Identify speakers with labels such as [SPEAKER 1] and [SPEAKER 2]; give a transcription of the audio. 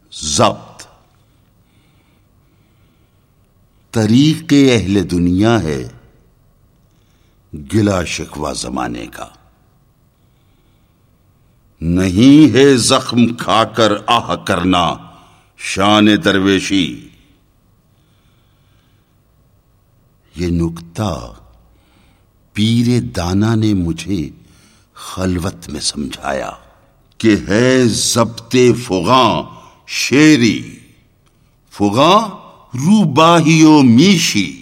[SPEAKER 1] ज़ब्त तरीक़े अहले दुनिया है, गिला शिकवा ज़माने का। नहीं है ज़ख्म खाकर आह करना शान दरवेशी। ये नुक्ता पीरे दाना ने मुझे खलवत में समझाया कि है ज़ब्ते फुगा शेरी, फुगा रूबाहियो मीशी।